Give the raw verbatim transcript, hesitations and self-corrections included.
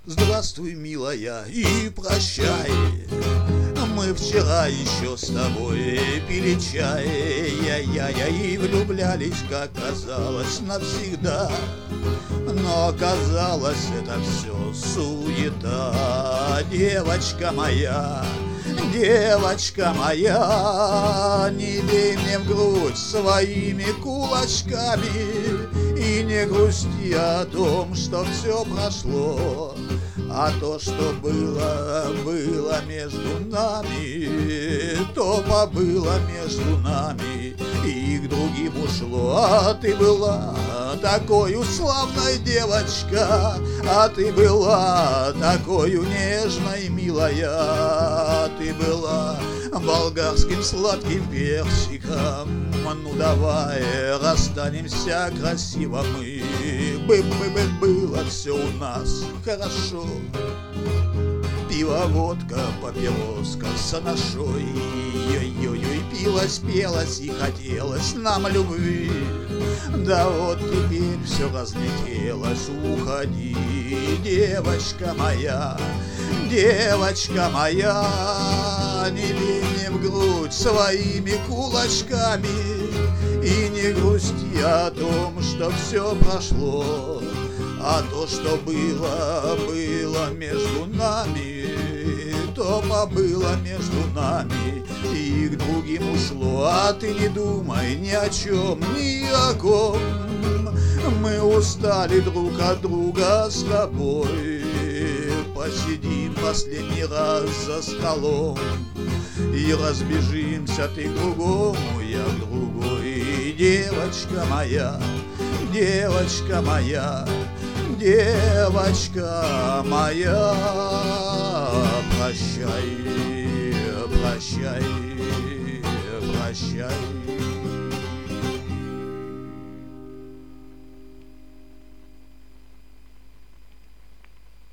Здравствуй, милая, и прощай. Мы вчера еще с тобой пили чай, я-я-я, и влюблялись, как казалось, навсегда. Но оказалось, это все суета. Девочка моя, девочка моя, не бей мне в грудь своими кулачками и не грусти о том, что все прошло. А то, что было, было между нами, то побыло между нами и к другим ушло. А ты была такой славной, девочка, а ты была такой нежной, милая. Ты была болгарским сладким персиком. Ну давай расстанемся красиво мы. Бы-бы-бы было все у нас хорошо. Пиво, водка, папироска с анашой. Ой-ой-ой, пилось, пелось и хотелось нам любви. Да вот теперь все разлетелось, уходи, девочка моя, девочка моя. Не бей мне в грудь своими кулачками и не грусти о том, что все прошло. А то, что было, было между нами, то побыло между нами и к другим ушло. А ты не думай ни о чем, ни о ком. Мы устали друг от друга с тобой. Посидим последний раз за столом и разбежимся, ты к другому, я к другой. Девочка моя, девочка моя, девочка моя, прощай, прощай, прощай.